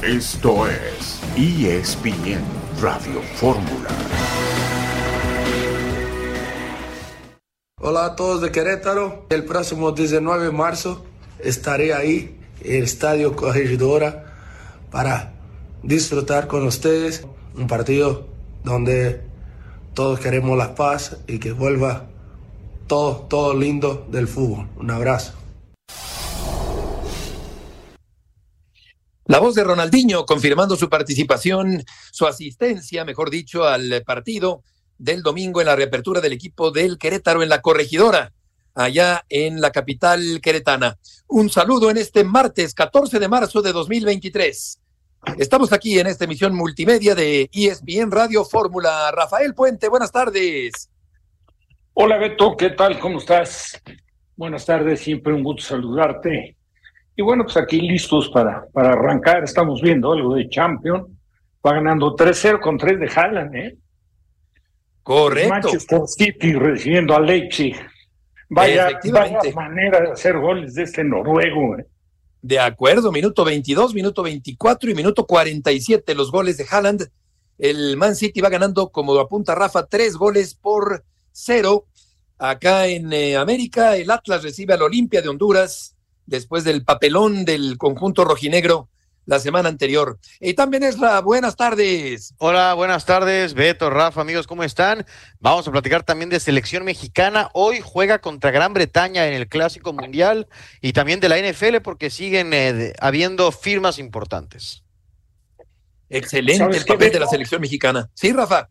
Esto es ESPN Radio Fórmula. Hola a todos de Querétaro. El próximo 19 de marzo estaré ahí en el Estadio Corregidora para disfrutar con ustedes un partido donde todos queremos la paz y que vuelva todo lindo del fútbol. Un abrazo. La voz de Ronaldinho confirmando su participación, su asistencia, mejor dicho, al partido del domingo en la reapertura del equipo del Querétaro en la Corregidora, allá en la capital queretana. Un saludo en este martes 14 de marzo de 2023. Estamos aquí en esta emisión multimedia de ESPN Radio Fórmula. Rafael Puente, buenas tardes. Hola Beto, ¿qué tal? ¿Cómo estás? Buenas tardes, siempre un gusto saludarte. Y bueno, pues aquí listos para arrancar. Estamos viendo algo de Champions. Va ganando 3-0 con 3 de Haaland, ¿eh? Correcto. Manchester City recibiendo a Leipzig. Vaya manera de hacer goles de este noruego, ¿eh? De acuerdo, minuto 22, minuto 24 y minuto 47 los goles de Haaland. El Man City va ganando, como apunta Rafa, 3-0. Acá en América, el Atlas recibe al Olimpia de Honduras después del papelón del conjunto rojinegro la semana anterior. Y también Esra, buenas tardes. Hola, buenas tardes, Beto, Rafa, amigos, ¿cómo están? Vamos a platicar también de selección mexicana. Hoy juega contra Gran Bretaña en el Clásico Mundial y también de la NFL porque siguen habiendo firmas importantes. Excelente el papel de la selección mexicana. Sí, Rafa.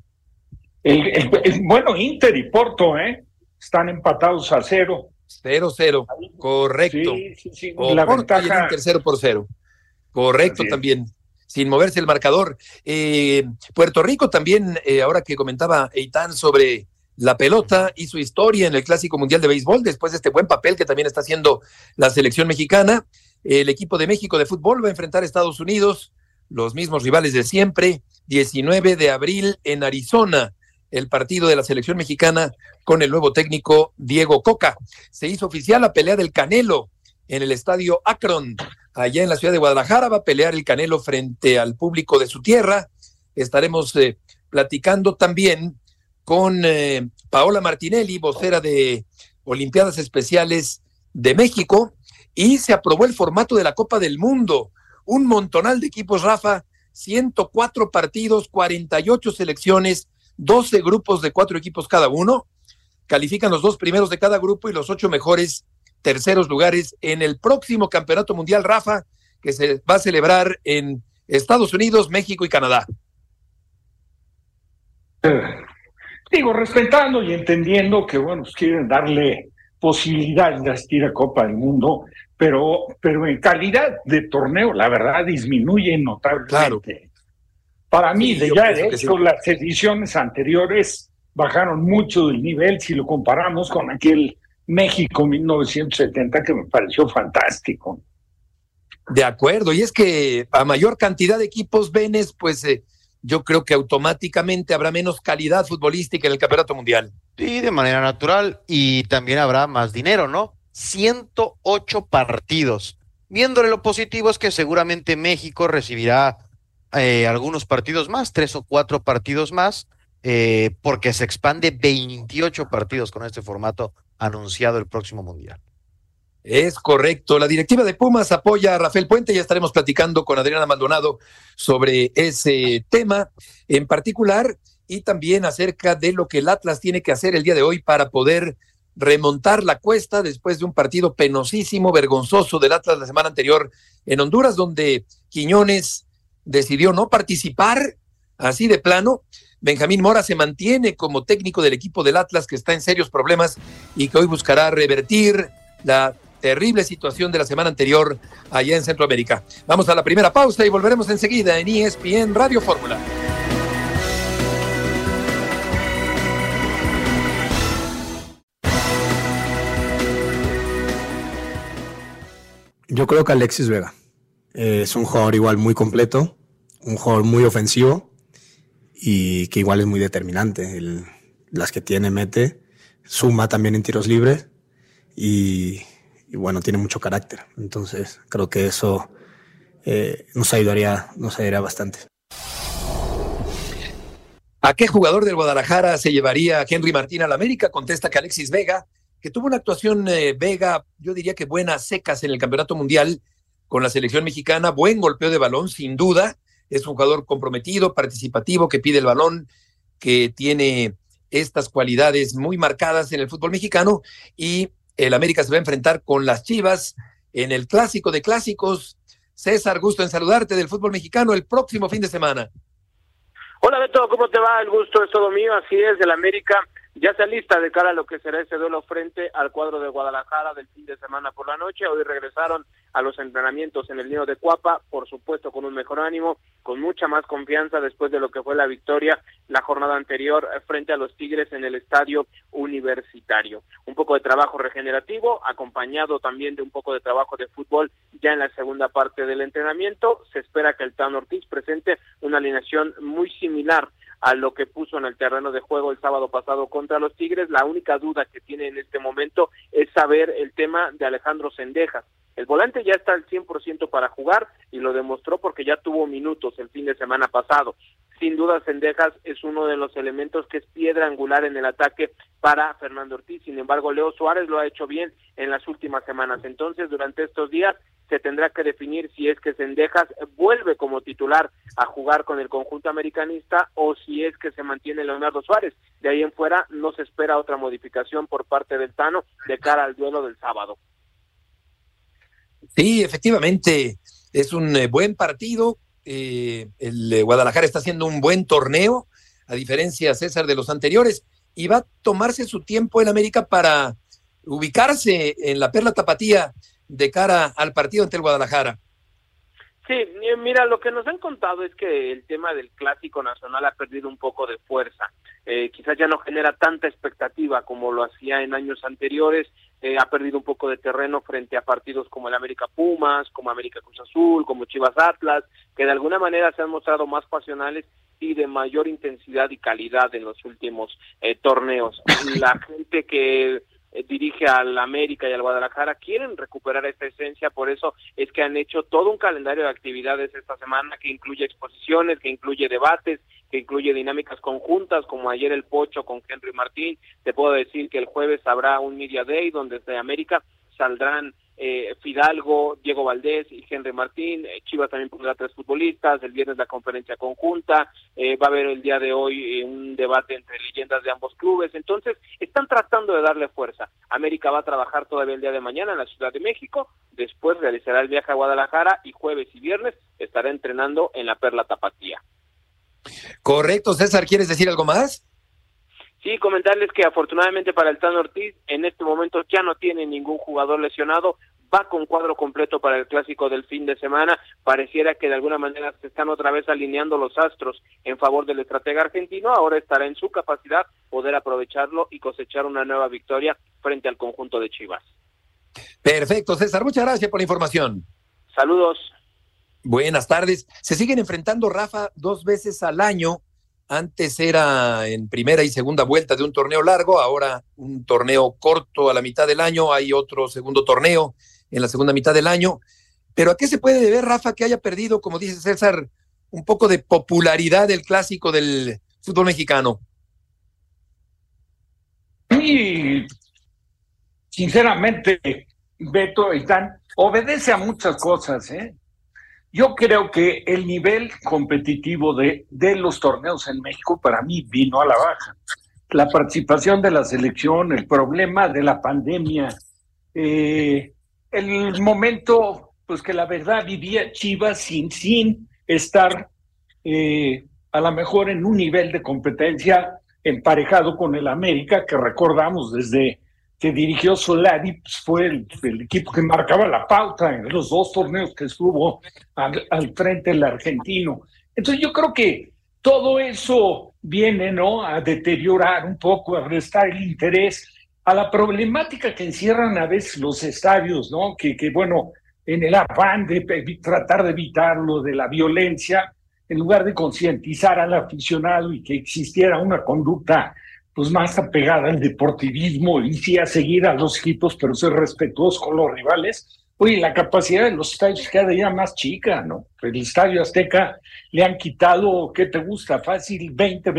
Bueno, Inter y Porto, están empatados a 0. 0-0, correcto. Sí. O La Porto ventaja... y el Inter 0-0. Correcto, también, sin moverse el marcador. Puerto Rico también, ahora que comentaba Eitan sobre la pelota y su historia en el Clásico Mundial de Béisbol, después de este buen papel que también está haciendo la selección mexicana, el equipo de México de fútbol va a enfrentar a Estados Unidos, los mismos rivales de siempre, 19 de abril en Arizona, el partido de la selección mexicana con el nuevo técnico Diego Coca. Se hizo oficial la pelea del Canelo en el estadio Akron, allá en la ciudad de Guadalajara. Va a pelear el Canelo frente al público de su tierra. Estaremos platicando también con Paola Martinelli, vocera de Olimpiadas Especiales de México, y se aprobó el formato de la Copa del Mundo. Un montonal de equipos, Rafa, 104 partidos, 48 selecciones, 12 grupos de 4 equipos cada uno. Califican los 2 primeros de cada grupo y los 8 mejores terceros lugares en el próximo Campeonato Mundial, Rafa, que se va a celebrar en Estados Unidos, México y Canadá. Digo, respetando y entendiendo que, bueno, pues quieren darle posibilidades de asistir a Copa del Mundo, pero en calidad de torneo, la verdad, disminuye notablemente. Claro. Para mí, sí, de hecho, las ediciones anteriores bajaron mucho del nivel si lo comparamos con aquel México 1970 que me pareció fantástico. De acuerdo, y es que a mayor cantidad de equipos venes, pues yo creo que automáticamente habrá menos calidad futbolística en el Campeonato Mundial. Sí, de manera natural, y también habrá más dinero, ¿no? 108 partidos. Viéndole lo positivo es que seguramente México recibirá algunos partidos más, 3 o 4 partidos más, porque se expande 28 partidos con este formato anunciado el próximo Mundial. Es correcto. La directiva de Pumas apoya a Rafael Puente. Ya estaremos platicando con Adriana Maldonado sobre ese tema en particular y también acerca de lo que el Atlas tiene que hacer el día de hoy para poder remontar la cuesta después de un partido penosísimo, vergonzoso del Atlas la semana anterior en Honduras, donde Quiñones decidió no participar así de plano. Benjamín Mora se mantiene como técnico del equipo del Atlas, que está en serios problemas y que hoy buscará revertir la terrible situación de la semana anterior allá en Centroamérica. Vamos a la primera pausa y volveremos enseguida en ESPN Radio Fórmula. Yo creo que Alexis Vega es un jugador igual muy completo, un jugador muy ofensivo y que igual es muy determinante. Las que tiene mete, suma también en tiros libres y bueno, tiene mucho carácter. Entonces creo que eso nos ayudaría bastante. ¿A qué jugador del Guadalajara se llevaría Henry Martín al América? Contesta que Alexis Vega, que tuvo una actuación Vega, yo diría que buena, secas en el Campeonato Mundial con la selección mexicana, buen golpeo de balón, sin duda, es un jugador comprometido, participativo, que pide el balón, que tiene estas cualidades muy marcadas en el fútbol mexicano, y el América se va a enfrentar con las Chivas en el clásico de clásicos. César, gusto en saludarte, del fútbol mexicano el próximo fin de semana. Hola Beto, ¿cómo te va? El gusto es todo mío, así es, del América ya se alista de cara a lo que será ese duelo frente al cuadro de Guadalajara del fin de semana por la noche. Hoy regresaron a los entrenamientos en el nido de Cuapa, por supuesto con un mejor ánimo, con mucha más confianza después de lo que fue la victoria la jornada anterior frente a los Tigres en el estadio universitario. Un poco de trabajo regenerativo, acompañado también de un poco de trabajo de fútbol ya en la segunda parte del entrenamiento. Se espera que el Tan Ortiz presente una alineación muy similar a lo que puso en el terreno de juego el sábado pasado contra los Tigres. La única duda que tiene en este momento es saber el tema de Alejandro Zendejas. El volante ya está al 100% para jugar y lo demostró porque ya tuvo minutos el fin de semana pasado. Sin duda Zendejas es uno de los elementos que es piedra angular en el ataque para Fernando Ortiz. Sin embargo, Leo Suárez lo ha hecho bien en las últimas semanas. Entonces, durante estos días se tendrá que definir si es que Zendejas vuelve como titular a jugar con el conjunto americanista o si es que se mantiene Leonardo Suárez. De ahí en fuera no se espera otra modificación por parte del Tano de cara al duelo del sábado. Sí, efectivamente, es un buen partido. El Guadalajara está haciendo un buen torneo, a diferencia, César, de los anteriores, y va a tomarse su tiempo el América para ubicarse en la perla tapatía de cara al partido ante el Guadalajara. Sí, mira, lo que nos han contado es que el tema del Clásico Nacional ha perdido un poco de fuerza. Quizás ya no genera tanta expectativa como lo hacía en años anteriores. Ha perdido un poco de terreno frente a partidos como el América Pumas, como América Cruz Azul, como Chivas Atlas, que de alguna manera se han mostrado más pasionales y de mayor intensidad y calidad en los últimos torneos. La gente que dirige al América y al Guadalajara quieren recuperar esta esencia, por eso es que han hecho todo un calendario de actividades esta semana que incluye exposiciones, que incluye debates, que incluye dinámicas conjuntas, como ayer el Pocho con Henry Martín. Te puedo decir que el jueves habrá un Media Day donde desde América saldrán Fidalgo, Diego Valdés y Henry Martín. Chivas también pondrá 3 futbolistas. El viernes la conferencia conjunta. Va a haber el día de hoy un debate entre leyendas de ambos clubes. Entonces están tratando de darle fuerza. América va a trabajar todavía el día de mañana en la Ciudad de México, después realizará el viaje a Guadalajara y jueves y viernes estará entrenando en la Perla Tapatía. Correcto, César, ¿quieres decir algo más? Sí, comentarles que afortunadamente para el Tan Ortiz en este momento ya no tiene ningún jugador lesionado, va con cuadro completo para el clásico del fin de semana. Pareciera que de alguna manera se están otra vez alineando los astros en favor del estratega argentino. Ahora estará en su capacidad poder aprovecharlo y cosechar una nueva victoria frente al conjunto de Chivas. Perfecto, César, muchas gracias por la información. Saludos. Buenas tardes. Se siguen enfrentando, Rafa, 2 veces al año. Antes era en primera y segunda vuelta de un torneo largo, ahora un torneo corto a la mitad del año, hay otro segundo torneo en la segunda mitad del año. Pero ¿a qué se puede deber, Rafa, que haya perdido, como dice César, un poco de popularidad el clásico del fútbol mexicano? Y sinceramente, Beto y Dan, obedece a muchas cosas, ¿eh? Yo creo que el nivel competitivo de los torneos en México para mí vino a la baja. La participación de la selección, el problema de la pandemia, el momento pues que la verdad vivía Chivas sin estar a lo mejor en un nivel de competencia emparejado con el América, que recordamos desde que dirigió Solari, pues fue el equipo que marcaba la pauta en los 2 torneos que estuvo al frente del argentino. Entonces yo creo que todo eso viene, ¿no?, a deteriorar un poco, a restar el interés a la problemática que encierran a veces los estadios, ¿no? Que bueno, en el afán de tratar de evitar lo de la violencia, en lugar de concientizar al aficionado y que existiera una conducta pues más apegada al deportivismo y sí a seguir a los equipos, pero ser respetuosos con los rivales, Oye, la capacidad de los estadios cada día más chica, ¿no? El Estadio Azteca le han quitado, ¿qué te gusta? Fácil,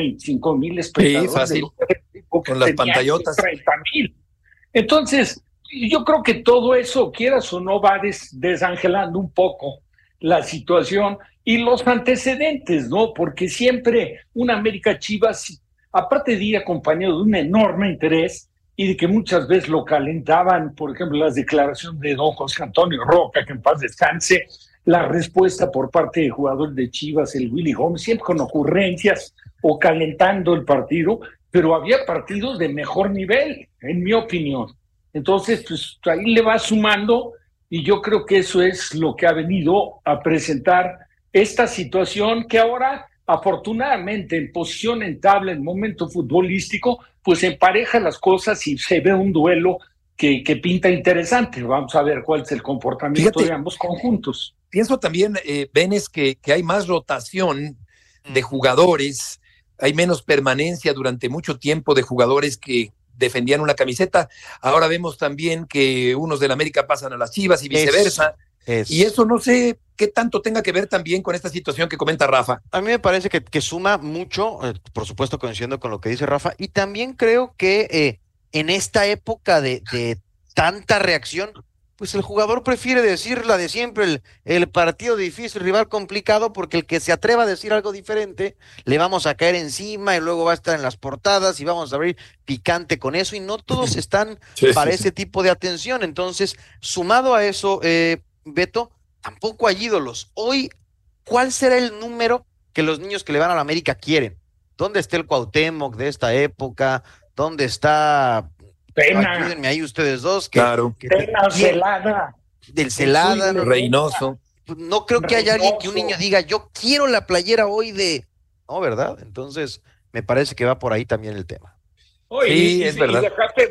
25 mil espectadores. Sí, fácil. Con las pantallotas. 30,000. Entonces, yo creo que todo eso, quieras o no, va desangelando un poco la situación y los antecedentes, ¿no? Porque siempre una América Chivas, aparte de ir acompañado de un enorme interés y de que muchas veces lo calentaban, por ejemplo, las declaraciones de don José Antonio Roca, que en paz descanse, la respuesta por parte de jugadores de Chivas, el Willy Gómez, siempre con ocurrencias o calentando el partido, pero había partidos de mejor nivel, en mi opinión. Entonces, pues ahí le va sumando y yo creo que eso es lo que ha venido a presentar esta situación que ahora, afortunadamente, en posición en tabla, en momento futbolístico, pues empareja las cosas y se ve un duelo que pinta interesante. Vamos a ver cuál es el comportamiento de ambos conjuntos. Pienso también, Benes, que hay más rotación de jugadores, hay menos permanencia durante mucho tiempo de jugadores que defendían una camiseta. Ahora vemos también que unos del América pasan a las Chivas y viceversa. Y eso no sé qué tanto tenga que ver también con esta situación que comenta Rafa. A mí me parece que suma mucho, por supuesto coincidiendo con lo que dice Rafa, y también creo que en esta época de tanta reacción, pues el jugador prefiere decir la de siempre, el partido difícil, el rival complicado, porque el que se atreva a decir algo diferente, le vamos a caer encima y luego va a estar en las portadas y vamos a abrir picante con eso, y no todos están para ese tipo de atención. Entonces, sumado a eso, Beto, tampoco hay ídolos. Hoy, ¿cuál será el número que los niños que le van a la América quieren? ¿Dónde está el Cuauhtémoc de esta época? ¿Dónde está... Pena. Ayúdenme ahí ustedes dos. Claro. Pena, Celada. Del Celada. Reynoso. No creo que haya alguien que un niño diga, yo quiero la playera hoy de... No, ¿verdad? Entonces, me parece que va por ahí también el tema. Oye, sí, es verdad.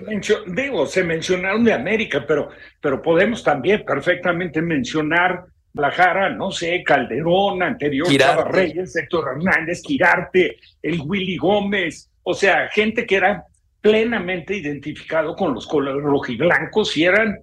Se mencionaron de América, pero podemos también perfectamente mencionar Guadalajara, no sé, Calderón, anterior Chava Reyes, Héctor Hernández, Quirarte, el Willy Gómez, o sea, gente que era plenamente identificado con los colores rojiblancos y eran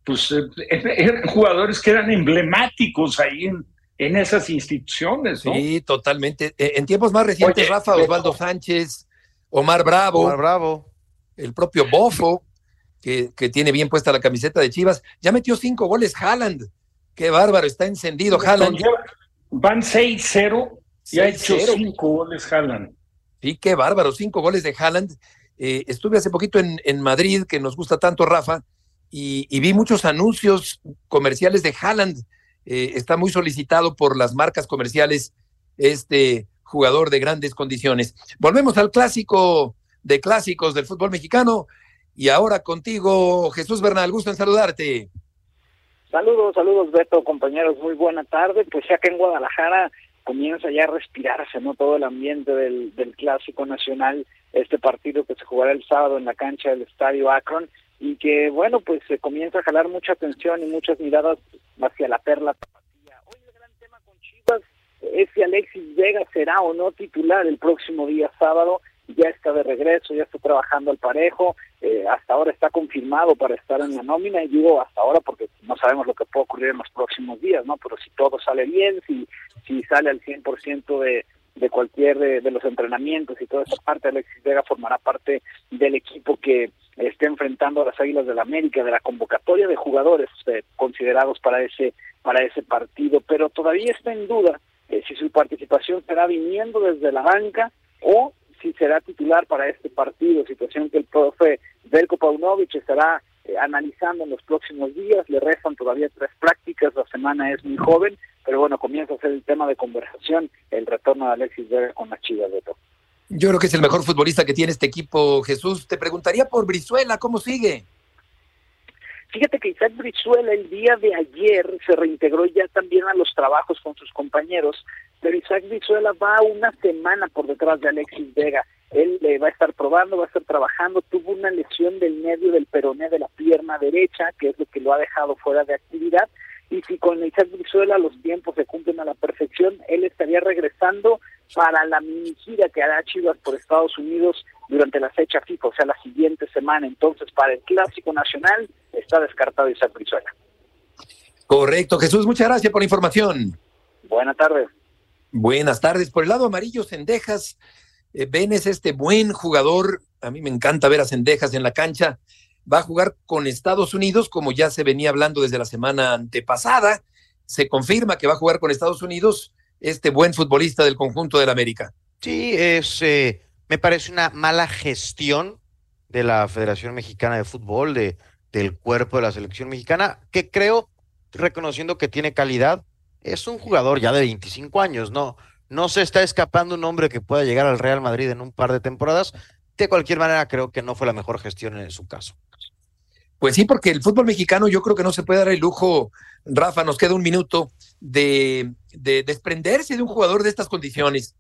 jugadores que eran emblemáticos ahí en esas instituciones, ¿no? Sí, totalmente. En tiempos más recientes, Rafa, Osvaldo Sánchez, Omar Bravo, el propio Bofo, que tiene bien puesta la camiseta de Chivas, ya metió 5 goles Haaland. Qué bárbaro, está encendido Haaland. Van 6-0 y ha hecho 5 goles Haaland. Sí, qué bárbaro, 5 goles de Haaland. Estuve hace poquito en Madrid, que nos gusta tanto, Rafa, y vi muchos anuncios comerciales de Haaland. Está muy solicitado por las marcas comerciales este jugador de grandes condiciones. Volvemos al clásico de clásicos del fútbol mexicano y ahora contigo, Jesús Bernal, gusto en saludarte. Saludos Beto, compañeros, muy buena tarde. Pues ya que en Guadalajara comienza ya a respirarse, ¿no? Todo el ambiente del clásico nacional, este partido que se jugará el sábado en la cancha del Estadio Akron, y que, bueno, pues se comienza a jalar mucha atención y muchas miradas hacia la perla tapatía. Hoy el gran tema con Chivas es si Alexis Vega será o no titular el próximo día sábado. Ya está de regreso, ya está trabajando al parejo, hasta ahora está confirmado para estar en la nómina, y digo hasta ahora porque no sabemos lo que puede ocurrir en los próximos días, ¿no? Pero si todo sale bien, si sale al 100% de cualquier de los entrenamientos y toda esa parte, Alexis Vega formará parte del equipo que esté enfrentando a las Águilas del América, de la convocatoria de jugadores considerados para ese partido, pero todavía está en duda si su participación será viniendo desde la banca o si será titular para este partido, situación que el profe Veljko Paunovic estará analizando en los próximos días. Le restan todavía 3 prácticas, la semana es muy joven, pero bueno, comienza a ser el tema de conversación el retorno de Alexis Vega con las Chivas, Beto. Yo creo que es el mejor futbolista que tiene este equipo, Jesús. Te preguntaría por Brizuela, ¿cómo sigue? Fíjate que Isaac Brizuela el día de ayer se reintegró ya también a los trabajos con sus compañeros, pero Isaac Brizuela va una semana por detrás de Alexis Vega. Él va a estar probando, va a estar trabajando, tuvo una lesión del medio del peroné de la pierna derecha, que es lo que lo ha dejado fuera de actividad, y si con Isaac Brizuela los tiempos se cumplen a la perfección, él estaría regresando para la mini gira que hará Chivas por Estados Unidos durante la fecha FIFA, o sea, la siguiente semana. Entonces, para el Clásico Nacional está descartado Isaac Brizuela. Correcto, Jesús, muchas gracias por la información. Buenas tardes. Buenas tardes. Por el lado amarillo, Cendejas. Ben es este buen jugador. A mí me encanta ver a Cendejas en la cancha. Va a jugar con Estados Unidos, como ya se venía hablando desde la semana antepasada. Se confirma que va a jugar con Estados Unidos este buen futbolista del conjunto del América. Sí, me parece una mala gestión de la Federación Mexicana de Fútbol, del cuerpo de la selección mexicana, que creo, reconociendo que tiene calidad, es un jugador ya de 25 años, no se está escapando un hombre que pueda llegar al Real Madrid en un par de temporadas. De cualquier manera, creo que no fue la mejor gestión en su caso. Pues sí, porque el fútbol mexicano yo creo que no se puede dar el lujo, Rafa, nos queda un minuto, de desprenderse de un jugador de estas condiciones.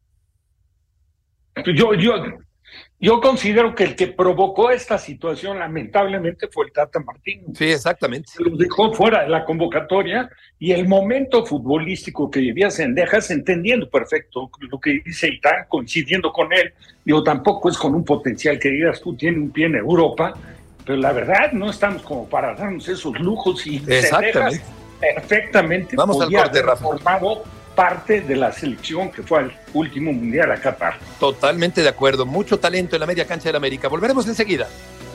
Yo considero que el que provocó esta situación lamentablemente fue el Tata Martino. Sí, exactamente. Se los dejó fuera de la convocatoria y el momento futbolístico que vivía Cendejas, entendiendo perfecto lo que dice Itán, coincidiendo con él, digo, tampoco es con un potencial que digas tú tiene un pie en Europa, pero la verdad no estamos como para darnos esos lujos y Cendejas perfectamente vamos podía al corte, haber Rafa. formado parte de la selección que fue al último mundial a Qatar. Totalmente de acuerdo. Mucho talento en la media cancha del América. Volveremos enseguida.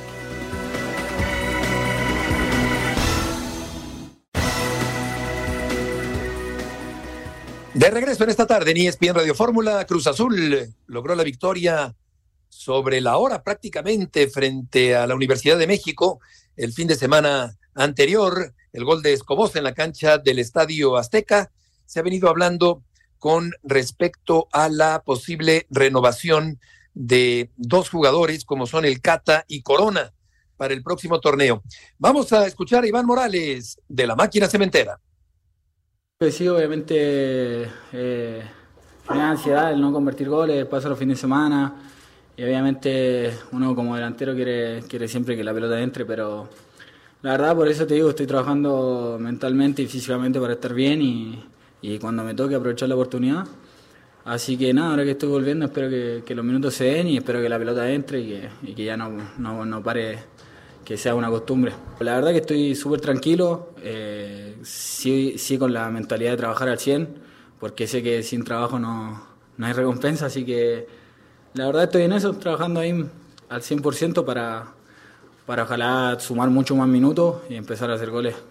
De regreso en esta tarde en ESPN Radio Fórmula, Cruz Azul logró la victoria sobre la hora prácticamente frente a la Universidad de México el fin de semana anterior. El gol de Escobosa en la cancha del Estadio Azteca. Se ha venido hablando con respecto a la posible renovación de dos jugadores como son el Cata y Corona para el próximo torneo. Vamos a escuchar a Iván Morales de la Máquina Cementera. Pues sí, obviamente me da ansiedad el no convertir goles, pasa los fines de semana y obviamente uno como delantero quiere siempre que la pelota entre, pero la verdad por eso te digo, estoy trabajando mentalmente y físicamente para estar bien y cuando me toque aprovechar la oportunidad. Así que nada, ahora que estoy volviendo espero que los minutos se den y espero que la pelota entre y que ya no pare, que sea una costumbre. La verdad que estoy súper tranquilo, sí con la mentalidad de trabajar al 100, porque sé que sin trabajo no hay recompensa, así que la verdad estoy en eso, trabajando ahí al 100% para ojalá sumar mucho más minutos y empezar a hacer goles.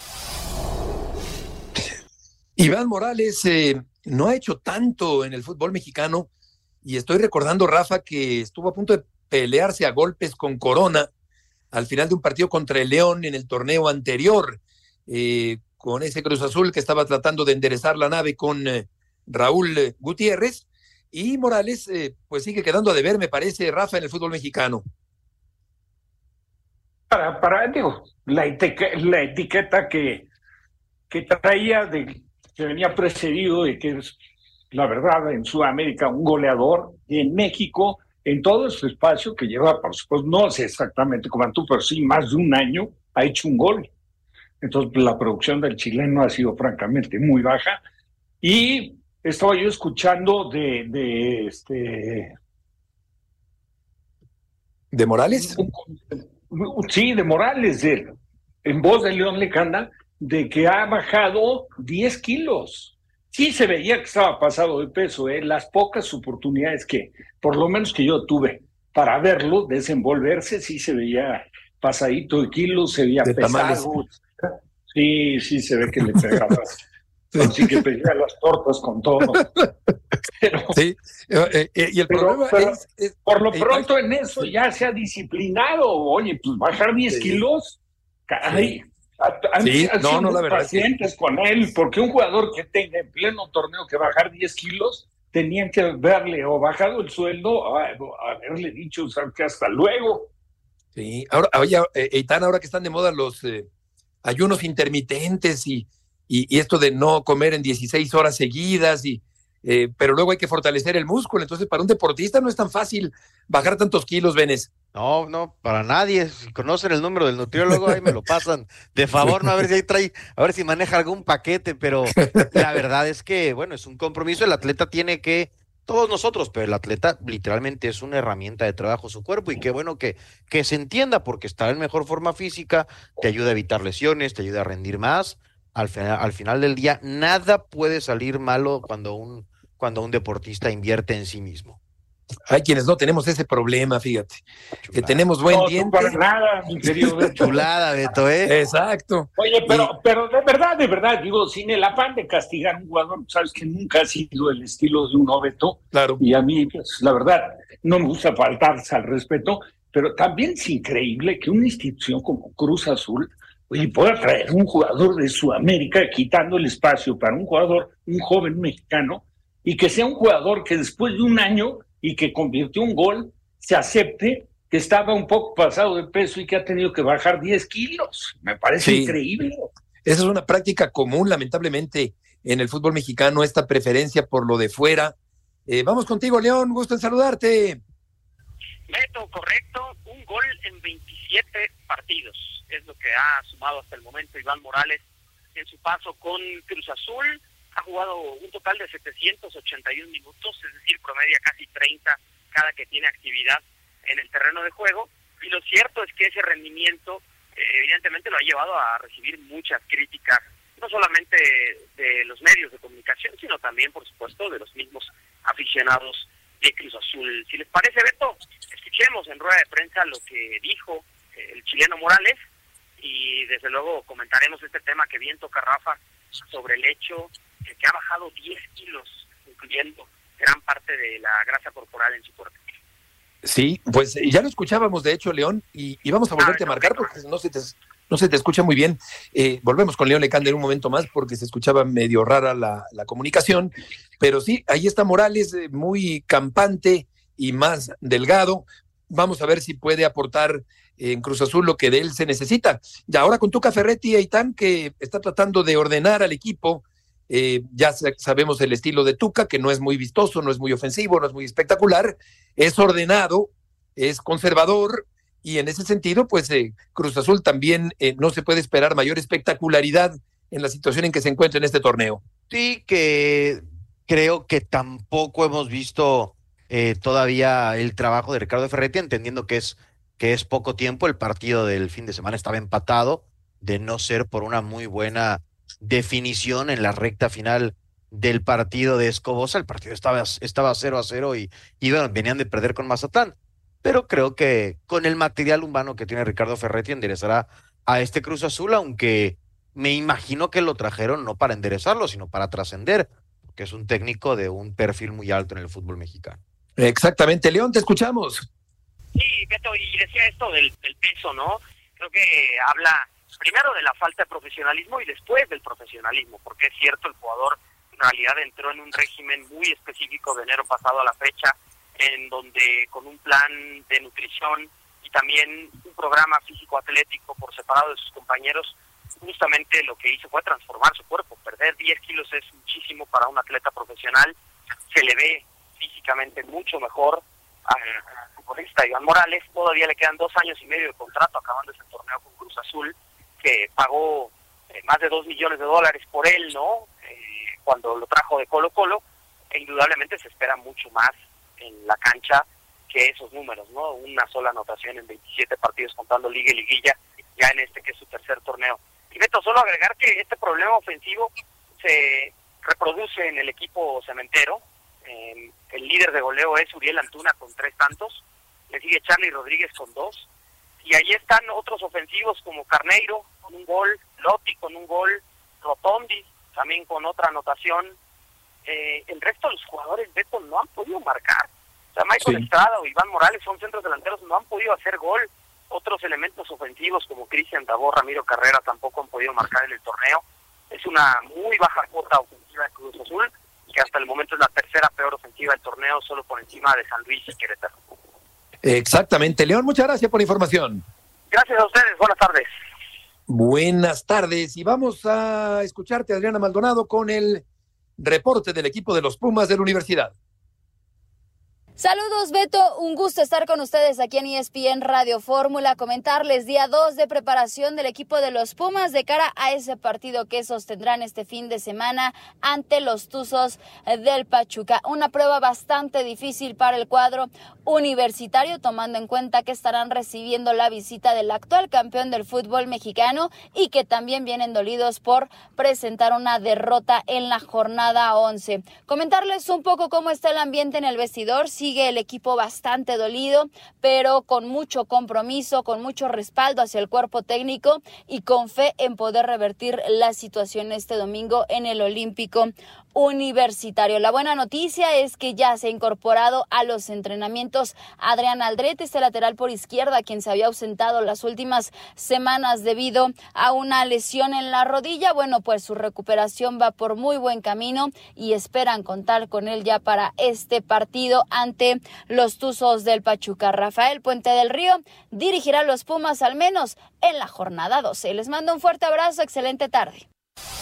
Iván Morales no ha hecho tanto en el fútbol mexicano y estoy recordando, Rafa, que estuvo a punto de pelearse a golpes con Corona al final de un partido contra el León en el torneo anterior, con ese Cruz Azul que estaba tratando de enderezar la nave con Raúl Gutiérrez, y Morales pues sigue quedando a deber, me parece, Rafa, en el fútbol mexicano. Digo, la etiqueta que traía que venía precedido de que es, la verdad, en Sudamérica un goleador, y en México, en todo su espacio que lleva, por supuesto, no sé exactamente como tú, pero sí más de un año, ha hecho un gol. Entonces, la producción del chileno ha sido francamente muy baja. Y estaba yo escuchando ¿De Morales? Sí, de Morales, en voz de León Lecanda, de que ha bajado 10 kilos. Sí se veía que estaba pasado de peso, las pocas oportunidades que, por lo menos que yo tuve para verlo, desenvolverse, sí se veía pasadito de kilos, se veía pesado. Sí, se ve que le pegaba. Así que pedía las tortas con todo. Pero, sí, y el problema es por lo pronto en eso ya se ha disciplinado. Oye, pues bajar 10 kilos, caray. Han sido la verdad pacientes con él, porque un jugador que tenga en pleno torneo que bajar 10 kilos, tenían que verle o bajado el sueldo, haberle dicho, o sea, que hasta luego. Sí, ahora, Eitan, ahora que están de moda los ayunos intermitentes y esto de no comer en 16 horas seguidas, pero luego hay que fortalecer el músculo, entonces para un deportista no es tan fácil bajar tantos kilos, Benes. No, para nadie. Si conocen el número del nutriólogo, ahí me lo pasan. De favor, no, a ver si ahí trae, a ver si maneja algún paquete, pero la verdad es que, bueno, es un compromiso, el atleta tiene que, todos nosotros, pero el atleta literalmente es una herramienta de trabajo su cuerpo, y qué bueno que se entienda, porque estar en mejor forma física te ayuda a evitar lesiones, te ayuda a rendir más, al final del día, nada puede salir malo cuando un deportista invierte en sí mismo. Hay quienes no tenemos ese problema, fíjate, que tenemos buen diente. No, para nada, mi querido Beto. Chulada, Beto, ¿eh? Exacto. Oye, pero de verdad, digo, sin el afán de castigar a un jugador, sabes que nunca ha sido el estilo de un Beto. Claro. Y a mí, pues, la verdad, no me gusta faltarse al respeto, pero también es increíble que una institución como Cruz Azul, oye, pueda traer un jugador de Sudamérica quitando el espacio para un jugador, un joven mexicano, y que sea un jugador que después de un año y que convirtió un gol, se acepte que estaba un poco pasado de peso y que ha tenido que bajar 10 kilos. Me parece increíble. Esa es una práctica común, lamentablemente, en el fútbol mexicano, esta preferencia por lo de fuera. Vamos contigo, León, gusto en saludarte. Beto, correcto, un gol en 27 partidos, es lo que ha sumado hasta el momento Iván Morales en su paso con Cruz Azul. Ha jugado un total de 781 minutos, es decir, promedia casi 30 cada que tiene actividad en el terreno de juego, y lo cierto es que ese rendimiento evidentemente lo ha llevado a recibir muchas críticas, no solamente de los medios de comunicación, sino también, por supuesto, de los mismos aficionados de Cruz Azul. Si les parece, Beto, escuchemos en rueda de prensa lo que dijo el chileno Morales, y desde luego comentaremos este tema que bien toca Rafa, sobre el hecho de que ha bajado 10 kilos, incluyendo gran parte de la grasa corporal en su cuerpo. Sí, pues ya lo escuchábamos, de hecho, León, y vamos a volverte a marcar porque no se te escucha muy bien. Volvemos con León Lecanda en un momento más porque se escuchaba medio rara la comunicación, pero sí, ahí está Morales, muy campante y más delgado. Vamos a ver si puede aportar en Cruz Azul lo que de él se necesita. Y ahora con Tuca Ferretti, Aitán, que está tratando de ordenar al equipo. Ya sabemos el estilo de Tuca, que no es muy vistoso, no es muy ofensivo, no es muy espectacular, es ordenado, es conservador, y en ese sentido, pues Cruz Azul también no se puede esperar mayor espectacularidad en la situación en que se encuentra en este torneo. Sí, que creo que tampoco hemos visto todavía el trabajo de Ricardo Ferretti, entendiendo que es poco tiempo. El partido del fin de semana estaba empatado, de no ser por una muy buena definición en la recta final del partido de Escobosa. El partido estaba 0-0 y bueno, venían de perder con Mazatlán, pero creo que con el material humano que tiene Ricardo Ferretti enderezará a este Cruz Azul, aunque me imagino que lo trajeron no para enderezarlo, sino para trascender, porque es un técnico de un perfil muy alto en el fútbol mexicano. Exactamente, León, te escuchamos. Sí, Beto, y decía esto del peso, ¿no? Creo que habla primero de la falta de profesionalismo y después del profesionalismo, porque es cierto, el jugador en realidad entró en un régimen muy específico de enero pasado a la fecha, en donde con un plan de nutrición y también un programa físico-atlético por separado de sus compañeros, justamente lo que hizo fue transformar su cuerpo. Perder 10 kilos es muchísimo para un atleta profesional, se le ve físicamente mucho mejor al futbolista Iván Morales. Todavía le quedan 2 años y medio de contrato acabando ese torneo con Cruz Azul, que pagó más de $2 millones por él, ¿no? Cuando lo trajo de Colo-Colo, e indudablemente se espera mucho más en la cancha que esos números, ¿no? Una sola anotación en 27 partidos contando Liga y Liguilla, ya en este que es su tercer torneo. Y Beto, solo agregar que este problema ofensivo se reproduce en el equipo cementero. El líder de goleo es Uriel Antuna con 3 tantos, le sigue Charly Rodríguez con 2, y ahí están otros ofensivos como Carneiro con un gol, Lotti con un gol, Rotondi también con otra anotación. El resto de los jugadores, Beto, no han podido marcar. O sea, Michael Estrada o Iván Morales son centros delanteros, no han podido hacer gol. Otros elementos ofensivos como Cristian Tabó, Ramiro Carrera tampoco han podido marcar en el torneo. Es una muy baja cuota ofensiva de Cruz Azul, que hasta el momento es la tercera peor ofensiva del torneo, solo por encima de San Luis y Querétaro. Exactamente. León, muchas gracias por la información. Gracias a ustedes, buenas tardes. Buenas tardes, y vamos a escucharte, Adriana Maldonado, con el reporte del equipo de los Pumas de la Universidad. Saludos, Beto, un gusto estar con ustedes aquí en ESPN Radio Fórmula, comentarles día 2 de preparación del equipo de los Pumas de cara a ese partido que sostendrán este fin de semana ante los Tuzos del Pachuca. Una prueba bastante difícil para el cuadro universitario, tomando en cuenta que estarán recibiendo la visita del actual campeón del fútbol mexicano y que también vienen dolidos por presentar una derrota en la jornada 11. Comentarles un poco cómo está el ambiente en el vestidor. Sigue el equipo bastante dolido, pero con mucho compromiso, con mucho respaldo hacia el cuerpo técnico y con fe en poder revertir la situación este domingo en el Olímpico Universitario. La buena noticia es que ya se ha incorporado a los entrenamientos Adrián Aldrete, este lateral por izquierda, quien se había ausentado las últimas semanas debido a una lesión en la rodilla. Bueno, pues su recuperación va por muy buen camino y esperan contar con él ya para este partido ante los Tuzos del Pachuca. Rafael Puente del Río dirigirá a los Pumas al menos en la jornada 12. Les mando un fuerte abrazo, excelente tarde.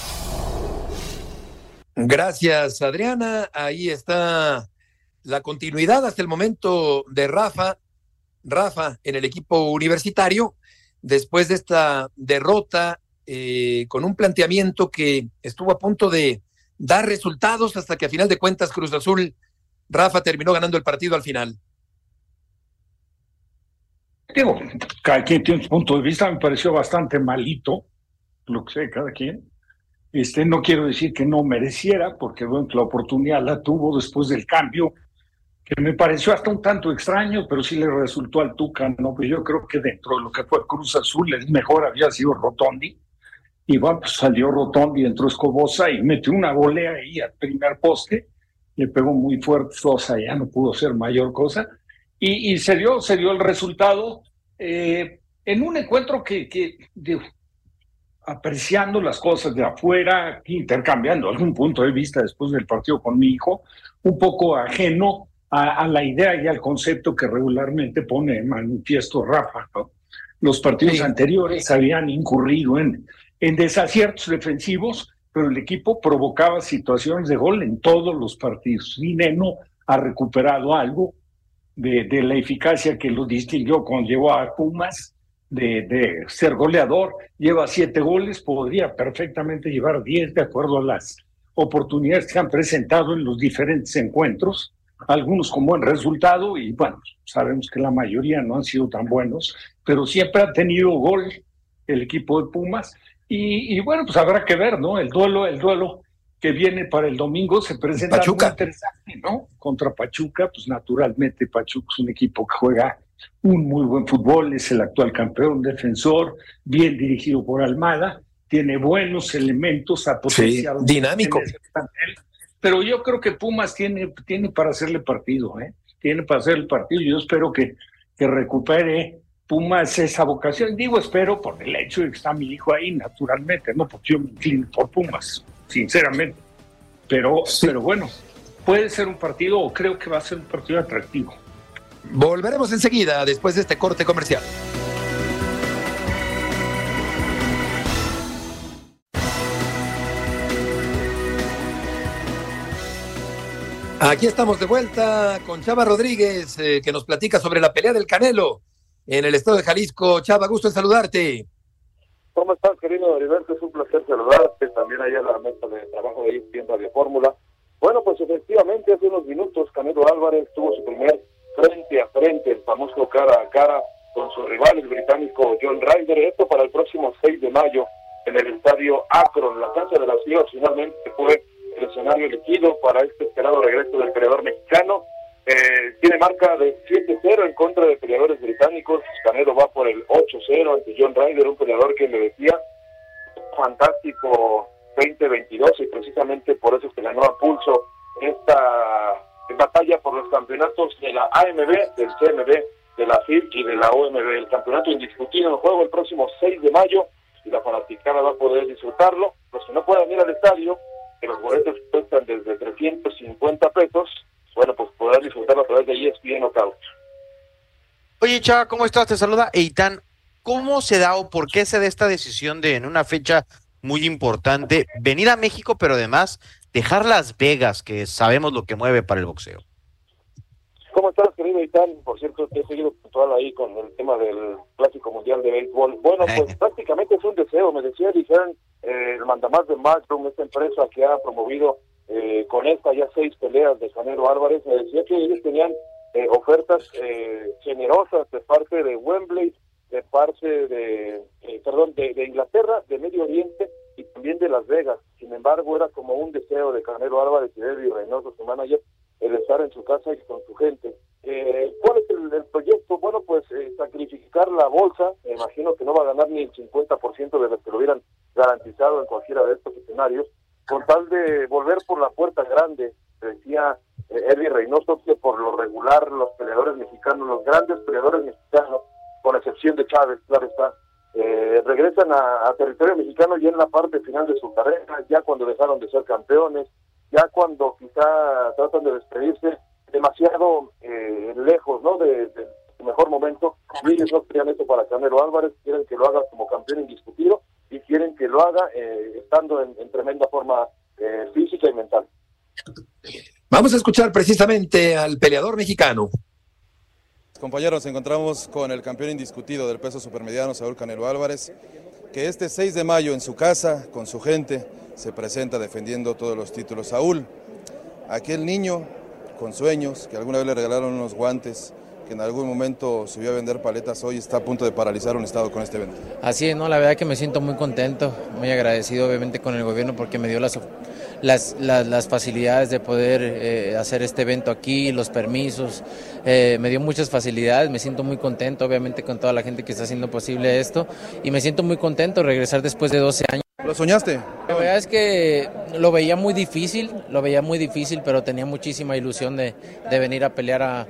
Gracias, Adriana. Ahí está la continuidad hasta el momento de Rafa en el equipo universitario, después de esta derrota con un planteamiento que estuvo a punto de dar resultados hasta que a final de cuentas Cruz Azul, Rafa, terminó ganando el partido al final. Digo, cada quien tiene su punto de vista, me pareció bastante malito, lo que sé, cada quien. No quiero decir que no mereciera, porque bueno, la oportunidad la tuvo después del cambio, que me pareció hasta un tanto extraño, pero sí le resultó al Tuca, ¿no? Pues yo creo que dentro de lo que fue Cruz Azul, el mejor había sido Rotondi, y bueno, pues salió Rotondi, entró Escobosa y metió una volea ahí al primer poste, le pegó muy fuerte, Sosa ya no pudo hacer mayor cosa, y se dio el resultado en un encuentro que apreciando las cosas de afuera, intercambiando algún punto de vista después del partido con mi hijo, un poco ajeno a la idea y al concepto que regularmente pone en manifiesto Rafa, ¿no? Los partidos anteriores habían incurrido en desaciertos defensivos, pero el equipo provocaba situaciones de gol en todos los partidos. Dineno ha recuperado algo de la eficacia que lo distinguió cuando llegó a Pumas, de ser goleador. Lleva 7 goles, podría perfectamente llevar 10 de acuerdo a las oportunidades que han presentado en los diferentes encuentros, algunos con buen resultado y bueno, sabemos que la mayoría no han sido tan buenos, pero siempre ha tenido gol el equipo de Pumas y bueno, pues habrá que ver, ¿no? El duelo que viene para el domingo se presenta muy interesante, ¿no? Contra Pachuca, pues naturalmente Pachuca es un equipo que juega un muy buen fútbol, es el actual campeón, defensor, bien dirigido por Almada, tiene buenos elementos a potenciar. Sí, dinámico. Pero yo creo que Pumas tiene para hacerle partido, ¿eh? Tiene para hacer el partido. Yo espero que recupere Pumas esa vocación. Digo espero por el hecho de que está mi hijo ahí, naturalmente, no porque yo me inclino por Pumas, sinceramente. Pero bueno, puede ser un partido, o creo que va a ser un partido atractivo. Volveremos enseguida después de este corte comercial. Aquí estamos de vuelta con Chava Rodríguez, que nos platica sobre la pelea del Canelo en el estado de Jalisco. Chava, gusto en saludarte. ¿Cómo estás, querido Heriberto? Es un placer saludarte, también allá en la mesa de trabajo de ESPN Radio Fórmula. Bueno, pues efectivamente, hace unos minutos Canelo Álvarez tuvo su primer frente a frente, el famoso cara a cara con su rival, el británico John Ryder, esto para el próximo 6 de mayo en el estadio Akron. La cancha de las Chivas finalmente fue el escenario elegido para este esperado regreso del peleador mexicano. Tiene marca de 7-0 en contra de peleadores británicos. Canelo va por el 8-0 ante John Ryder, un peleador que le decía fantástico 2022 y precisamente por eso se ganó a pulso esta batalla por los campeonatos de la AMB, del CMB, de la FIB y de la OMB. El campeonato indiscutido en juego el próximo 6 de mayo y la fanaticada va a poder disfrutarlo. Los que no puedan ir al estadio, que los boletos cuestan desde 350 pesos, bueno, pues podrán disfrutarlo a través de ESPN Knockout. Oye, Chava, ¿cómo estás? Te saluda Eitan. ¿Cómo se da o por qué se da esta decisión de, en una fecha muy importante, venir a México, pero además dejar Las Vegas, que sabemos lo que mueve para el boxeo? ¿Cómo ¿Cómo estás, querido Itán? Por cierto, te he seguido puntual ahí con el tema del Clásico Mundial de Béisbol. Bueno, pues prácticamente es un deseo. Me decía Dijeron, el mandamás de Matchroom, esta empresa que ha promovido con esta ya 6 peleas de Canelo Álvarez, me decía que ellos tenían ofertas generosas de parte de Wembley, de parte de Inglaterra, de Medio Oriente y también de Las Vegas. Sin embargo, era como un deseo de Canelo Álvarez y de Eddie Reynoso, su manager, el estar en su casa y con su gente. ¿Cuál es el proyecto? Bueno, pues sacrificar la bolsa. Me imagino que no va a ganar ni el 50% de los que lo hubieran garantizado en cualquiera de estos escenarios, con tal de volver por la puerta grande. Decía Eddie Reynoso que por lo regular los peleadores mexicanos, los grandes peleadores mexicanos, con excepción de Chávez, claro está, regresan a territorio mexicano ya en la parte final de su carrera, ya cuando dejaron de ser campeones, ya cuando quizá tratan de despedirse demasiado lejos, ¿no?, de su mejor momento. Y ellos no querían eso para Canelo Álvarez, quieren que lo haga como campeón indiscutido y quieren que lo haga estando en tremenda forma física y mental. Vamos a escuchar precisamente al peleador mexicano. Compañeros, nos encontramos con el campeón indiscutido del peso supermediano, Saúl Canelo Álvarez, que este 6 de mayo en su casa, con su gente, se presenta defendiendo todos los títulos. Saúl, aquel niño con sueños, que alguna vez le regalaron unos guantes, que en algún momento subió a vender paletas, hoy está a punto de paralizar un estado con este evento. Así es, ¿no? La verdad que me siento muy contento, muy agradecido obviamente con el gobierno porque me dio las facilidades de poder hacer este evento aquí, los permisos, me dio muchas facilidades, me siento muy contento obviamente con toda la gente que está haciendo posible esto y me siento muy contento de regresar después de 12 años. ¿Lo soñaste? La verdad es que lo veía muy difícil, pero tenía muchísima ilusión de venir a pelear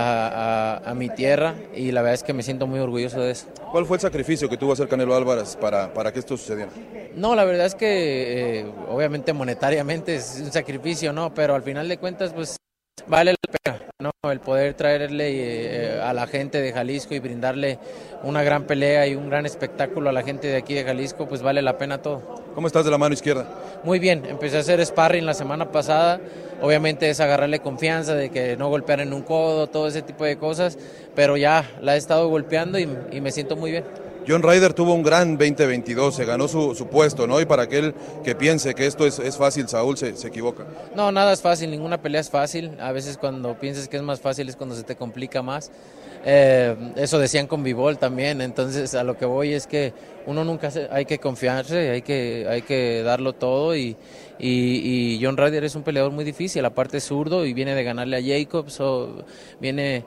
a mi tierra y la verdad es que me siento muy orgulloso de eso. ¿Cuál fue el sacrificio que tuvo hacer Canelo Álvarez para que esto sucediera? No, la verdad es que obviamente monetariamente es un sacrificio, ¿no? Pero al final de cuentas pues vale la pena, ¿no? El poder traerle a la gente de Jalisco y brindarle una gran pelea y un gran espectáculo a la gente de aquí de Jalisco, pues vale la pena todo. ¿Cómo estás de la mano izquierda? Muy bien, empecé a hacer sparring la semana pasada, obviamente es agarrarle confianza de que no golpear en un codo, todo ese tipo de cosas, pero ya la he estado golpeando y me siento muy bien. John Ryder tuvo un gran 2022, se ganó su puesto, ¿no? Y para aquel que piense que esto es fácil, Saúl se equivoca. No, nada es fácil, ninguna pelea es fácil. A veces cuando piensas que es más fácil es cuando se te complica más. Eso decían con Bivol también, entonces a lo que voy es que uno nunca hay que confiarse, hay que darlo todo y John Ryder es un peleador muy difícil, aparte es zurdo y viene de ganarle a Jacobs, viene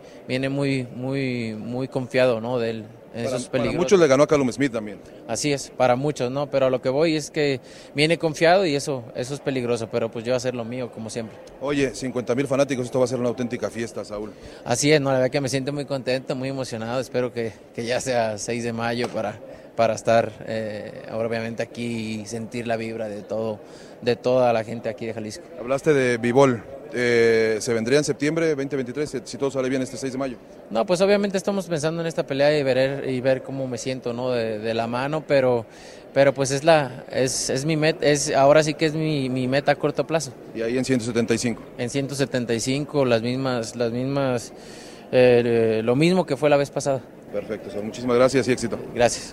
muy confiado, ¿no? De él. Para muchos le ganó a Callum Smith también. Así es, para muchos, ¿no? Pero a lo que voy es que viene confiado y eso es peligroso, pero pues yo voy a hacer lo mío, como siempre. Oye, 50,000 fanáticos, esto va a ser una auténtica fiesta, Saúl. Así es, no, la verdad que me siento muy contento, muy emocionado, espero que ya sea 6 de mayo para estar obviamente aquí y sentir la vibra de toda la gente aquí de Jalisco. Hablaste de Bivol. ¿Se vendría en septiembre 2023 si todo sale bien este 6 de mayo? No, pues obviamente estamos pensando en esta pelea y ver cómo me siento, ¿no? de la mano, pero pues es mi meta, ahora sí que es mi meta a corto plazo. ¿Y ahí en 175? En 175, las mismas lo mismo que fue la vez pasada. Perfecto, Saúl, muchísimas gracias y éxito. Gracias.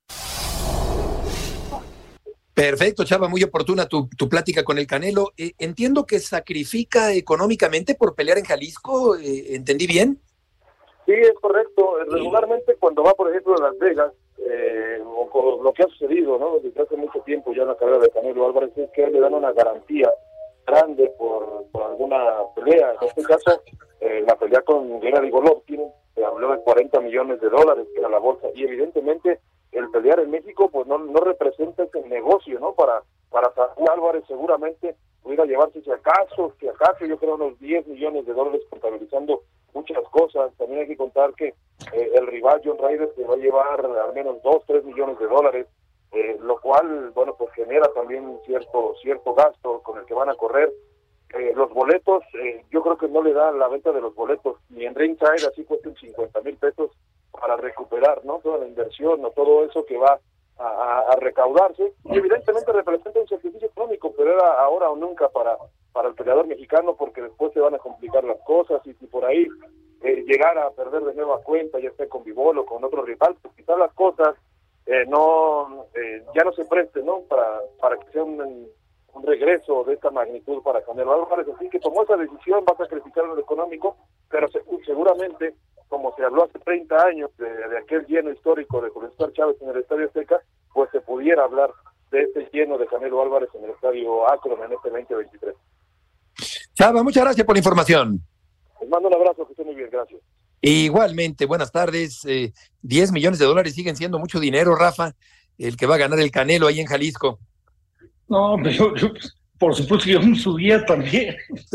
Perfecto, Chava, muy oportuna tu plática con el Canelo. Entiendo que sacrifica económicamente por pelear en Jalisco, ¿entendí bien? Sí, es correcto. Regularmente cuando va, por ejemplo, a Las Vegas, o con lo que ha sucedido, ¿no?, desde hace mucho tiempo ya en la carrera de Canelo Álvarez, es que le dan una garantía grande por alguna pelea. En este caso, la pelea con Gennady Golovkin, se habló de $40 millones, que era la bolsa, y evidentemente el pelear en México pues no representa ese negocio, ¿no? Para Saúl Álvarez seguramente pudiera llevarse si acaso yo creo unos $10 millones contabilizando muchas cosas. También hay que contar que el rival John Ryder se va a llevar al menos $2-3 millones, lo cual, bueno, pues genera también cierto gasto con el que van a correr. Los boletos, yo creo que no le da la venta de los boletos ni en ringside, así cuestan $50,000 para recuperar, ¿no?, toda la inversión o todo eso que va a recaudarse, y evidentemente representa un sacrificio económico, pero era ahora o nunca para el peleador mexicano, porque después se van a complicar las cosas, y si por ahí llegara a perder de nueva cuenta, ya sea con Bivol o con otro rival, pues quizás las cosas ya no se presten, ¿no? Para que sea un regreso de esta magnitud para Canelo Álvarez, así que tomó esa decisión, va a sacrificar lo económico, pero seguramente, como se habló hace 30 años de aquel lleno histórico de Julio César Chávez en el Estadio Azteca, pues se pudiera hablar de este lleno de Canelo Álvarez en el Estadio Akron en este 2023. Chava, muchas gracias por la información. Les mando un abrazo, que esté muy bien, gracias. Igualmente, buenas tardes. 10 millones de dólares siguen siendo mucho dinero, Rafa, el que va a ganar el Canelo ahí en Jalisco. No, pero yo por supuesto que yo me subía también.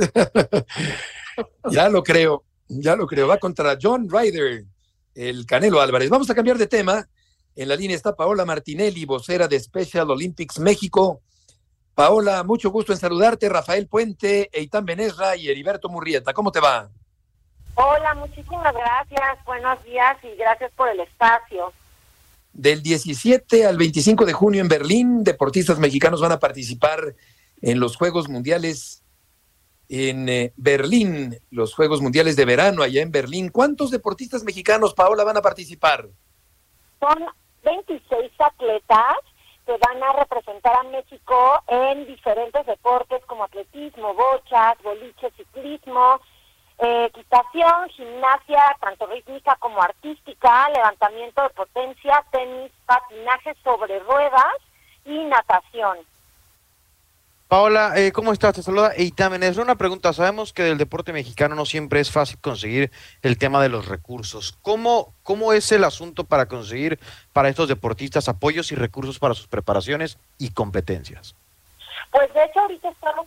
Ya lo creo. Va contra John Ryder, el Canelo Álvarez. Vamos a cambiar de tema. En la línea está Paola Martinelli, vocera de Special Olympics México. Paola, mucho gusto en saludarte. Rafael Puente, Eitan Benesra y Heriberto Murrieta. ¿Cómo te va? Hola, muchísimas gracias. Buenos días y gracias por el espacio. Del 17 al 25 de junio en Berlín, deportistas mexicanos van a participar en los Juegos Mundiales en Berlín, los Juegos Mundiales de verano allá en Berlín. ¿Cuántos deportistas mexicanos, Paola, van a participar? Son 26 atletas que van a representar a México en diferentes deportes como atletismo, bochas, boliche, ciclismo, equitación, gimnasia, tanto rítmica como artística, levantamiento de potencia, tenis, patinaje sobre ruedas y natación. Paola, ¿cómo estás? Te saluda Eitan Benesra. Una pregunta, sabemos que del deporte mexicano no siempre es fácil conseguir el tema de los recursos. ¿Cómo es el asunto para conseguir para estos deportistas apoyos y recursos para sus preparaciones y competencias? Pues de hecho ahorita estamos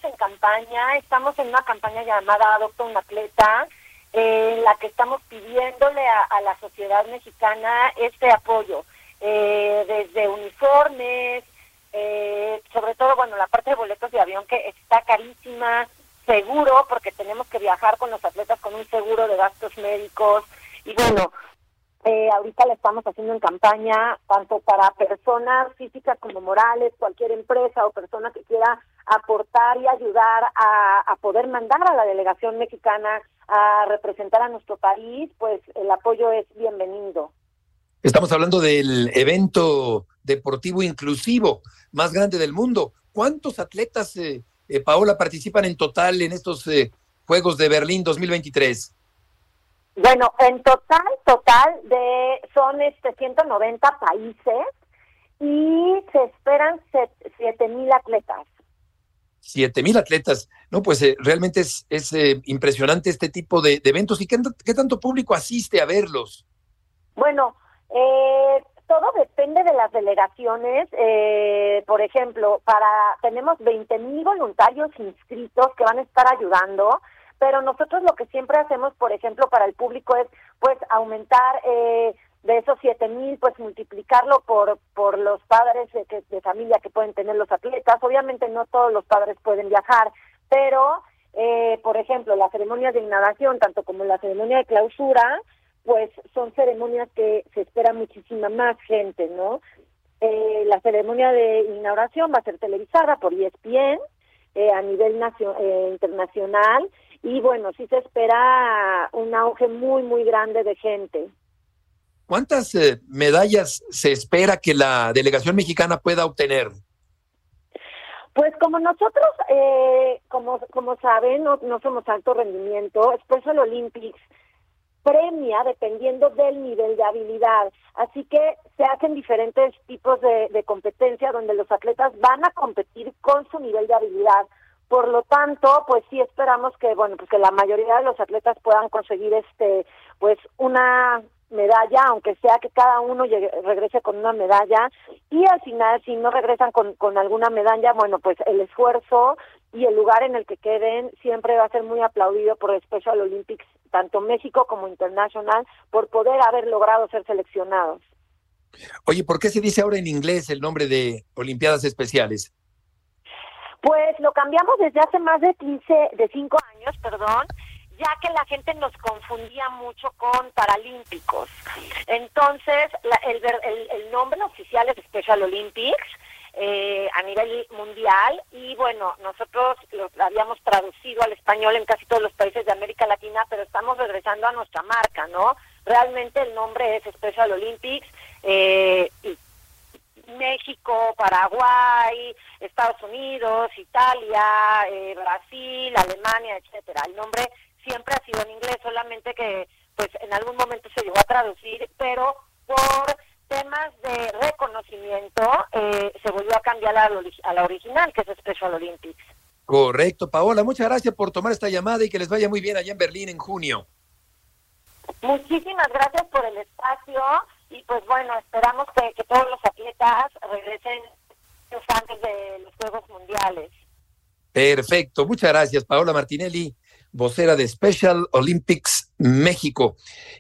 en una campaña llamada Adopta un Atleta, en la que estamos pidiéndole a la sociedad mexicana este apoyo, desde uniformes, sobre todo, la parte de boletos de avión que está carísima, seguro, porque tenemos que viajar con los atletas con un seguro de gastos médicos, y ahorita la estamos haciendo en campaña tanto para personas físicas como morales, cualquier empresa o persona que quiera aportar y ayudar a poder mandar a la delegación mexicana a representar a nuestro país, pues el apoyo es bienvenido. Estamos hablando del evento deportivo inclusivo más grande del mundo. ¿Cuántos atletas, Paola, participan en total en estos Juegos de Berlín 2023? Bueno, en total son 190 países y se esperan 7,000 atletas. 7,000 atletas. No, pues realmente es impresionante este tipo de eventos. ¿Y qué tanto público asiste a verlos? Bueno, todo depende de las delegaciones. Por ejemplo, tenemos 20,000 voluntarios inscritos que van a estar ayudando, pero nosotros lo que siempre hacemos, por ejemplo, para el público es pues aumentar de esos 7,000, pues multiplicarlo por los padres de familia que pueden tener los atletas. Obviamente no todos los padres pueden viajar, pero por ejemplo, la ceremonia de inauguración, tanto como la ceremonia de clausura, pues son ceremonias que se espera muchísima más gente, ¿no? La ceremonia de inauguración va a ser televisada por ESPN a nivel internacional, y sí se espera un auge muy, muy grande de gente. ¿Cuántas medallas se espera que la delegación mexicana pueda obtener? Pues como nosotros, como saben, no somos alto rendimiento. Special Olympics premia dependiendo del nivel de habilidad. Así que se hacen diferentes tipos de competencia donde los atletas van a competir con su nivel de habilidad. Por lo tanto, pues sí esperamos que, que la mayoría de los atletas puedan conseguir una medalla, aunque sea que cada uno regrese con una medalla, y al final, si no regresan con alguna medalla, pues el esfuerzo y el lugar en el que queden siempre va a ser muy aplaudido por Special Olympics, tanto México como internacional, por poder haber logrado ser seleccionados. Oye, ¿por qué se dice ahora en inglés el nombre de Olimpiadas Especiales? Pues lo cambiamos desde hace más de 5 años, ya que la gente nos confundía mucho con Paralímpicos. Entonces, el nombre oficial es Special Olympics, a nivel mundial, y bueno, nosotros lo habíamos traducido al español en casi todos los países de América Latina, pero estamos regresando a nuestra marca, ¿no? Realmente el nombre es Special Olympics, y México, Paraguay, Estados Unidos, Italia, Brasil, Alemania, etcétera. El nombre siempre ha sido en inglés, solamente que pues en algún momento se llegó a traducir, pero por temas de reconocimiento se volvió a cambiar a la original, que es Special Olympics. Correcto, Paola, muchas gracias por tomar esta llamada y que les vaya muy bien allá en Berlín en junio. Muchísimas gracias por el espacio y pues bueno, esperamos que todos los atletas regresen antes de los Juegos Mundiales. Perfecto, muchas gracias, Paola Martinelli, vocera de Special Olympics México.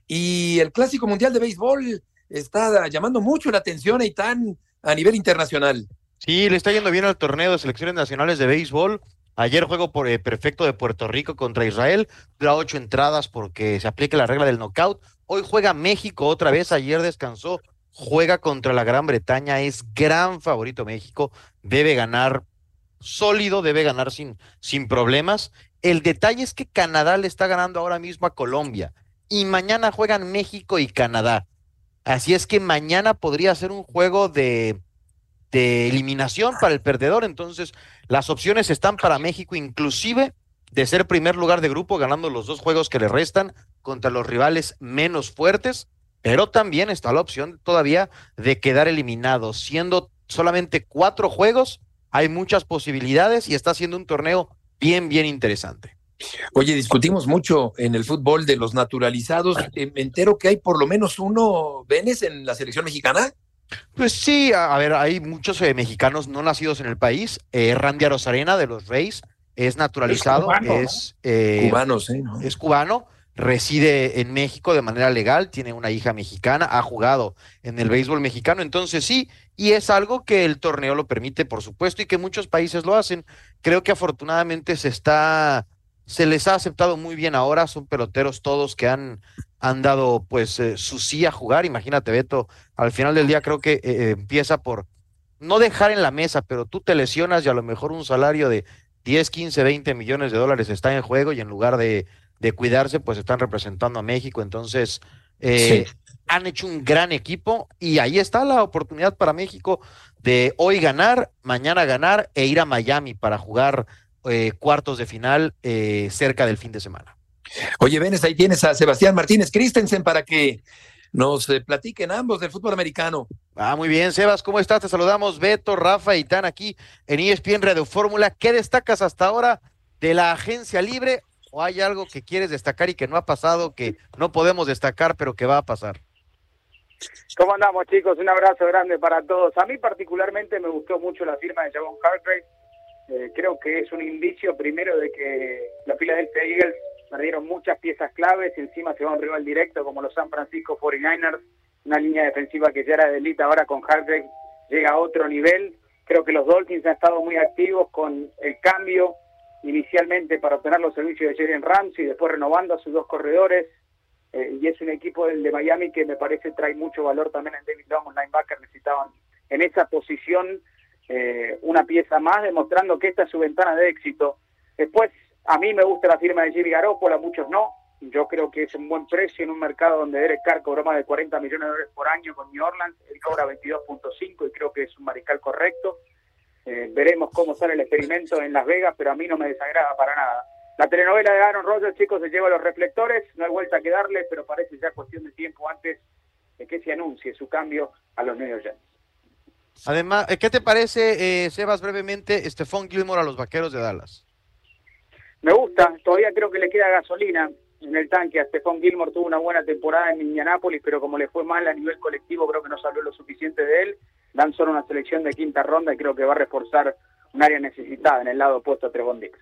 Y el Clásico Mundial de Béisbol está llamando mucho la atención, Eitan, a nivel internacional. Sí, le está yendo bien al torneo de selecciones nacionales de béisbol. Ayer juego perfecto de Puerto Rico contra Israel, dura 8 entradas porque se aplica la regla del knockout. Hoy juega México otra vez, ayer descansó, juega contra la Gran Bretaña, es gran favorito México, debe ganar sólido, debe ganar sin problemas. El detalle es que Canadá le está ganando ahora mismo a Colombia y mañana juegan México y Canadá. Así es que mañana podría ser un juego de eliminación para el perdedor. Entonces las opciones están para México, inclusive de ser primer lugar de grupo, ganando los 2 juegos que le restan contra los rivales menos fuertes, pero también está la opción todavía de quedar eliminado. Siendo solamente 4 juegos, hay muchas posibilidades y está siendo un torneo bien interesante. Oye, discutimos mucho en el fútbol de los naturalizados. Me entero que hay por lo menos uno, Benes, en la selección mexicana. Pues sí, a ver, hay muchos mexicanos no nacidos en el país. Randy Arozarena de los Rays es naturalizado, es cubano, sí, ¿no? Es cubano, reside en México de manera legal, tiene una hija mexicana, ha jugado en el béisbol mexicano, entonces sí, y es algo que el torneo lo permite, por supuesto, y que muchos países lo hacen. Creo que afortunadamente se les ha aceptado muy bien ahora, son peloteros todos que han dado pues su sí a jugar. Imagínate, Beto, al final del día creo que empieza por no dejar en la mesa, pero tú te lesionas y a lo mejor un salario de 10, 15, 20 millones de dólares está en juego y en lugar de cuidarse, pues están representando a México. Entonces, han hecho un gran equipo y ahí está la oportunidad para México de hoy ganar, mañana ganar e ir a Miami para jugar cuartos de final cerca del fin de semana. Oye, Benes, ahí tienes a Sebastián Martínez Christensen para que nos platiquen ambos del fútbol americano. Muy bien, Sebas, ¿cómo estás? Te saludamos, Beto, Rafa y Tan aquí en ESPN Radio Fórmula. ¿Qué destacas hasta ahora de la agencia libre? ¿O hay algo que quieres destacar y que no ha pasado, que no podemos destacar, pero que va a pasar? ¿Cómo andamos, chicos? Un abrazo grande para todos. A mí particularmente me gustó mucho la firma de Javon Hargrave. Creo que es un indicio primero de que la Philadelphia Eagles perdieron muchas piezas claves, encima se va a un rival directo como los San Francisco 49ers, una línea defensiva que ya era de élite, ahora con Hargrave llega a otro nivel. Creo que los Dolphins han estado muy activos con el cambio inicialmente para obtener los servicios de Jalen Ramsey y después renovando a sus 2 corredores, y es un equipo del de Miami que me parece trae mucho valor también en David Long, un linebacker. Necesitaban en esa posición una pieza más, demostrando que esta es su ventana de éxito. Después, a mí me gusta la firma de Jimmy Garoppolo, a muchos no. Yo creo que es un buen precio en un mercado donde Derek Carr cobró más de $40 millones por año con New Orleans. Él cobra 22.5 y creo que es un mariscal correcto. Veremos cómo sale el experimento en Las Vegas, pero a mí no me desagrada para nada. La telenovela de Aaron Rodgers, chicos, se lleva los reflectores. No hay vuelta que darle, pero parece ya cuestión de tiempo antes de que se anuncie su cambio a los New York Jets. Además, ¿qué te parece, Sebas, brevemente, Stephon Gilmore a los Vaqueros de Dallas? Me gusta, todavía creo que le queda gasolina en el tanque. A Stephon Gilmore tuvo una buena temporada en Indianápolis, pero como le fue mal a nivel colectivo, creo que no se habló lo suficiente de él. Dan solo una selección de 5ª ronda y creo que va a reforzar un área necesitada en el lado opuesto a Trevon Diggs.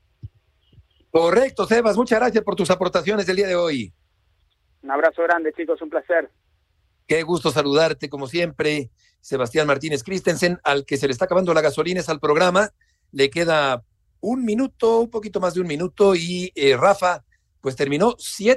Correcto, Sebas, muchas gracias por tus aportaciones del día de hoy. Un abrazo grande, chicos, un placer. Qué gusto saludarte, como siempre, Sebastián Martínez Christensen, al que se le está acabando la gasolina es al programa. Le queda un minuto, un poquito más de un minuto, y Rafa, pues terminó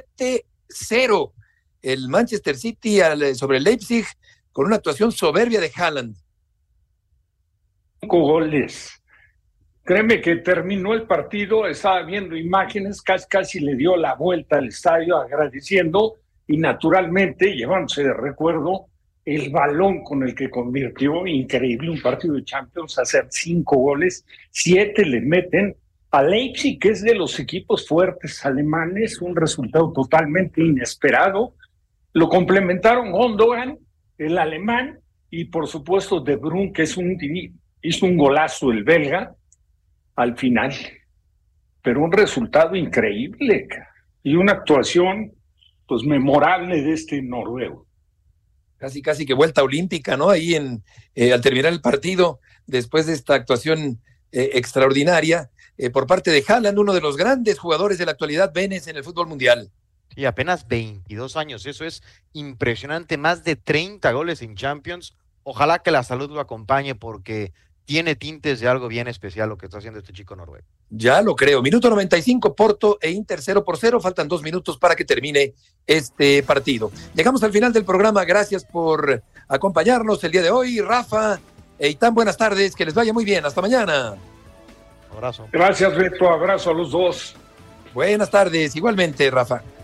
7-0 el Manchester City sobre el Leipzig con una actuación soberbia de Haaland. goles. Créeme que terminó el partido, estaba viendo imágenes, casi le dio la vuelta al estadio agradeciendo y naturalmente llevándose de recuerdo el balón con el que convirtió, increíble, un partido de Champions, hacer 5 goles, 7 le meten a Leipzig, que es de los equipos fuertes alemanes, un resultado totalmente inesperado. Lo complementaron Gundogan, el alemán, y por supuesto De Bruyne, que hizo un golazo el belga al final, pero un resultado increíble y una actuación pues memorable de este noruego. Casi que vuelta olímpica, ¿no? Ahí al terminar el partido, después de esta actuación extraordinaria por parte de Haaland, uno de los grandes jugadores de la actualidad, Benes, en el fútbol mundial. Y apenas 22 años, eso es impresionante, más de 30 goles en Champions. Ojalá que la salud lo acompañe porque tiene tintes de algo bien especial lo que está haciendo este chico noruego. Ya lo creo. Minuto 95, Porto e Inter 0-0. Faltan 2 minutos para que termine este partido. Llegamos al final del programa. Gracias por acompañarnos el día de hoy. Rafa, Eitan, buenas tardes. Que les vaya muy bien. Hasta mañana. Abrazo. Gracias, Beto. Abrazo a los dos. Buenas tardes. Igualmente, Rafa.